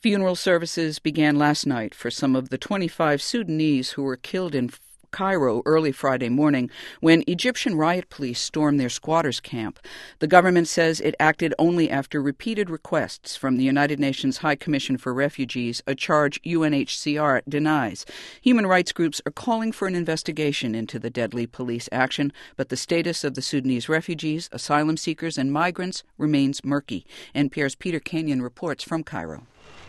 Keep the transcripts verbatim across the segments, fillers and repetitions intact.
Funeral services began last night for some of the twenty-five Sudanese who were killed in Cairo early Friday morning when Egyptian riot police stormed their squatters' camp. The government says it acted only after repeated requests from the United Nations High Commission for Refugees, a charge U N H C R denies. Human rights groups are calling for an investigation into the deadly police action, but the status of the Sudanese refugees, asylum seekers, and migrants remains murky. N P R's Peter Kenyon reports from Cairo.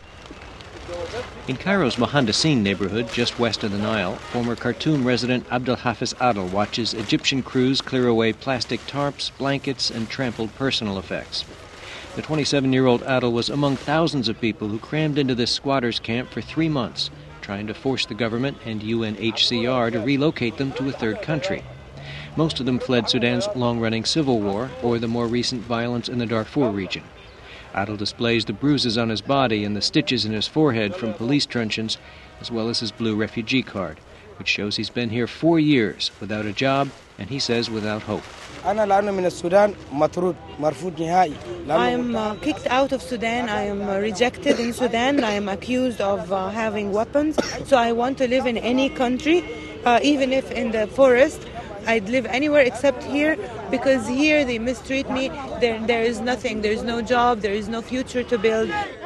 In Cairo's Mohandassine neighborhood, just west of the Nile, former Khartoum resident Abdelhafiz Adel watches Egyptian crews clear away plastic tarps, blankets, and trampled personal effects. The twenty-seven-year-old Adel was among thousands of people who crammed into this squatters' camp for three months, trying to force the government and U N H C R to relocate them to a third country. Most of them fled Sudan's long-running civil war or the more recent violence in the Darfur region. Adel displays the bruises on his body and the stitches in his forehead from police truncheons, as well as his blue refugee card, which shows he's been here four years without a job, and he says without hope. I am uh, kicked out of Sudan. I am uh, rejected in Sudan. I am accused of uh, having weapons. So I want to live in any country, uh, even if in the forest. I'd live anywhere except here, because here they mistreat me. There, there is nothing. There is no job. There is no future to build.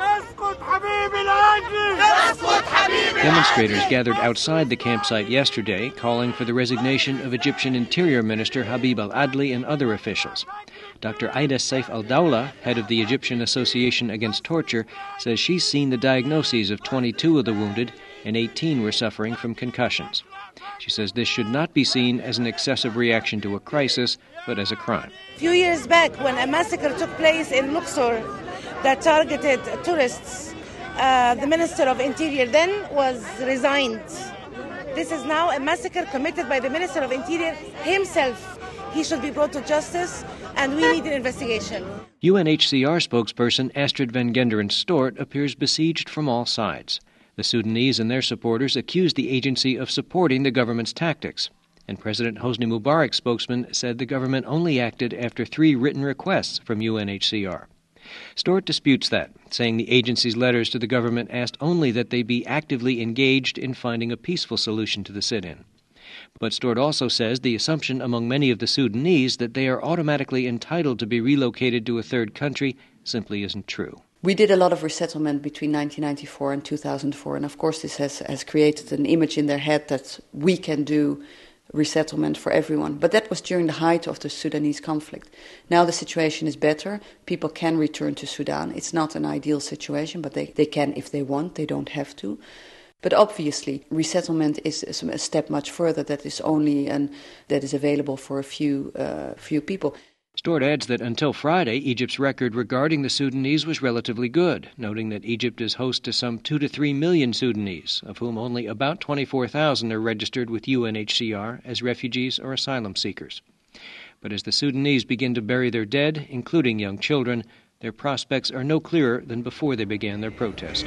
Demonstrators gathered outside the campsite yesterday, calling for the resignation of Egyptian Interior Minister Habib al-Adli and other officials. Doctor Aida Saif al-Dawla, head of the Egyptian Association Against Torture, says she's seen the diagnoses of twenty-two of the wounded and eighteen were suffering from concussions. She says this should not be seen as an excessive reaction to a crisis, but as a crime. A few years back, when a massacre took place in Luxor that targeted tourists, uh, the Minister of Interior then was resigned. This is now a massacre committed by the Minister of Interior himself. He should be brought to justice, and we need an investigation. U N H C R spokesperson Astrid Van Genderen Stort appears besieged from all sides. The Sudanese and their supporters accused the agency of supporting the government's tactics, and President Hosni Mubarak's spokesman said the government only acted after three written requests from U N H C R. Stort disputes that, saying the agency's letters to the government asked only that they be actively engaged in finding a peaceful solution to the sit-in. But Stort also says the assumption among many of the Sudanese that they are automatically entitled to be relocated to a third country simply isn't true. We did a lot of resettlement between nineteen ninety-four and two thousand four, and of course this has, has created an image in their head that we can do resettlement for everyone. But that was during the height of the Sudanese conflict. Now the situation is better. People can return to Sudan. It's not an ideal situation, but they, they can if they want. They don't have to. But obviously, resettlement is a step much further. That is only an, that is available for a few uh, few people. Stort adds that until Friday, Egypt's record regarding the Sudanese was relatively good, noting that Egypt is host to some two to three million Sudanese, of whom only about twenty-four thousand are registered with U N H C R as refugees or asylum seekers. But as the Sudanese begin to bury their dead, including young children, their prospects are no clearer than before they began their protest.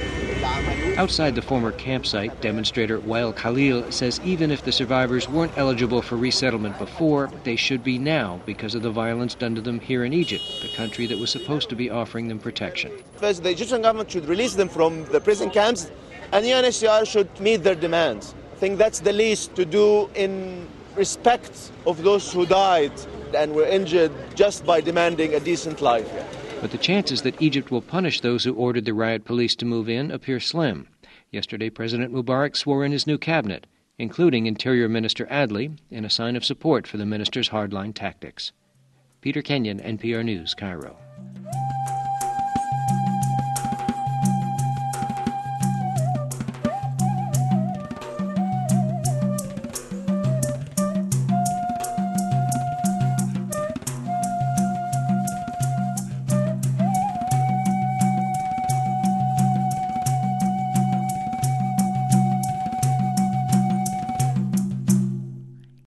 Outside the former campsite, demonstrator Wael Khalil says even if the survivors weren't eligible for resettlement before, they should be now because of the violence done to them here in Egypt, the country that was supposed to be offering them protection. First, the Egyptian government should release them from the prison camps, and U N H C R should meet their demands. I think that's the least to do in respect of those who died and were injured just by demanding a decent life. But the chances that Egypt will punish those who ordered the riot police to move in appear slim. Yesterday, President Mubarak swore in his new cabinet, including Interior Minister Adli, in a sign of support for the minister's hardline tactics. Peter Kenyon, N P R News, Cairo.